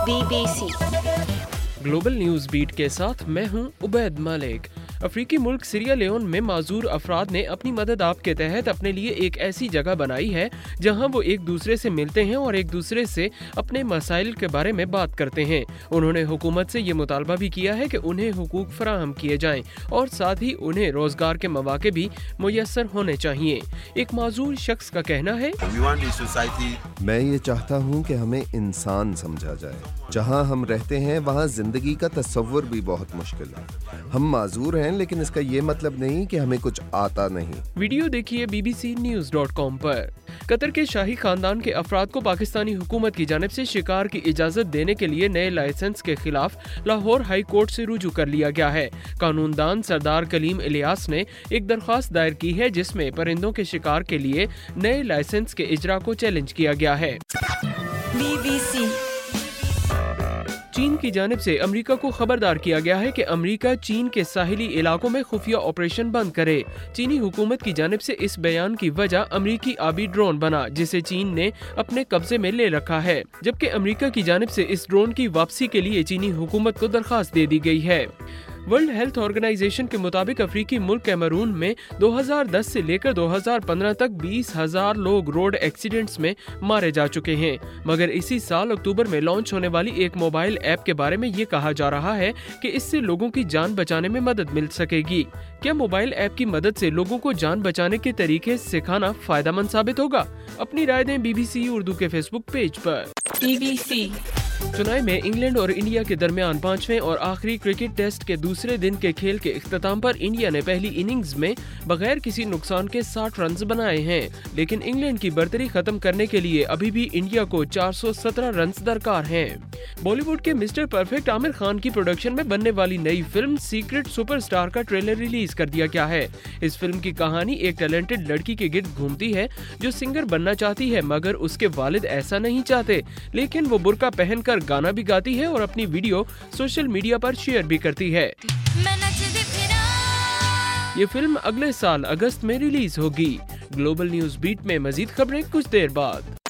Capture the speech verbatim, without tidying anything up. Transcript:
Be B C global news beat کے ساتھ میں ہوں عبید ملک۔ افریقی ملک سیریا لیون میں معذور افراد نے اپنی مدد آپ کے تحت اپنے لیے ایک ایسی جگہ بنائی ہے جہاں وہ ایک دوسرے سے ملتے ہیں اور ایک دوسرے سے اپنے مسائل کے بارے میں بات کرتے ہیں۔ انہوں نے حکومت سے یہ مطالبہ بھی کیا ہے کہ انہیں حقوق فراہم کیے جائیں اور ساتھ ہی انہیں روزگار کے مواقع بھی میسر ہونے چاہیے۔ ایک معذور شخص کا کہنا ہے، میں یہ چاہتا ہوں کہ ہمیں انسان سمجھا جائے۔ جہاں ہم رہتے ہیں وہاں زندگی کا تصور بھی بہت مشکل ہے۔ ہم معذور ہیں لیکن اس کا یہ مطلب نہیں کہ ہمیں کچھ آتا نہیں۔ ویڈیو دیکھیے B B C news dot com پر۔ قطر کے شاہی خاندان کے افراد کو پاکستانی حکومت کی جانب سے شکار کی اجازت دینے کے لیے نئے لائسنس کے خلاف لاہور ہائی کورٹ سے رجوع کر لیا گیا ہے۔ قانون دان سردار کلیم الیاس نے ایک درخواست دائر کی ہے جس میں پرندوں کے شکار کے لیے نئے لائسنس کے اجرا کو چیلنج کیا گیا ہے۔ بی بی سی چین کی جانب سے امریکہ کو خبردار کیا گیا ہے کہ امریکہ چین کے ساحلی علاقوں میں خفیہ آپریشن بند کرے۔ چینی حکومت کی جانب سے اس بیان کی وجہ امریکی آبی ڈرون بنا جسے چین نے اپنے قبضے میں لے رکھا ہے، جبکہ امریکہ کی جانب سے اس ڈرون کی واپسی کے لیے چینی حکومت کو درخواست دے دی گئی ہے۔ ورلڈ ہیلتھ آرگنائزیشن کے مطابق افریقی ملک کیمرون میں دو ہزار دس سے لے کر دو ہزار پندرہ تک بیس ہزار لوگ روڈ ایکسیڈنٹس میں مارے جا چکے ہیں، مگر اسی سال اکتوبر میں لانچ ہونے والی ایک موبائل ایپ کے بارے میں یہ کہا جا رہا ہے کہ اس سے لوگوں کی جان بچانے میں مدد مل سکے گی۔ کیا موبائل ایپ کی مدد سے لوگوں کو جان بچانے کے طریقے سکھانا فائدہ مند ثابت ہوگا؟ اپنی رائے دیں بی بی سی اردو کے فیس بک پیج پر۔ بی بی سی چنائی میں انگلینڈ اور انڈیا کے درمیان پانچویں اور آخری کرکٹ ٹیسٹ کے دوسرے دن کے کھیل کے اختتام پر انڈیا نے پہلی اننگز میں بغیر کسی نقصان کے ساٹھ رنز بنائے ہیں، لیکن انگلینڈ کی برتری ختم کرنے کے لیے ابھی بھی انڈیا کو چار سو سترہ رنز درکار ہیں۔ بالی ووڈ کے مسٹر پرفیکٹ عامر خان کی پروڈکشن میں بننے والی نئی فلم سیکرٹ سپر اسٹار کا ٹریلر ریلیز کر دیا گیا ہے۔ اس فلم کی کہانی ایک ٹیلنٹڈ لڑکی کے گرد گھومتی ہے جو سنگر بننا چاہتی ہے مگر اس کے والد ایسا نہیں چاہتے، لیکن وہ برقع پہن کر گانا بھی گاتی ہے اور اپنی ویڈیو سوشل میڈیا پر شیئر بھی کرتی ہے۔ یہ فلم اگلے سال اگست میں ریلیز ہوگی۔ گلوبل نیوز بیٹ میں مزید خبریں کچھ دیر بعد۔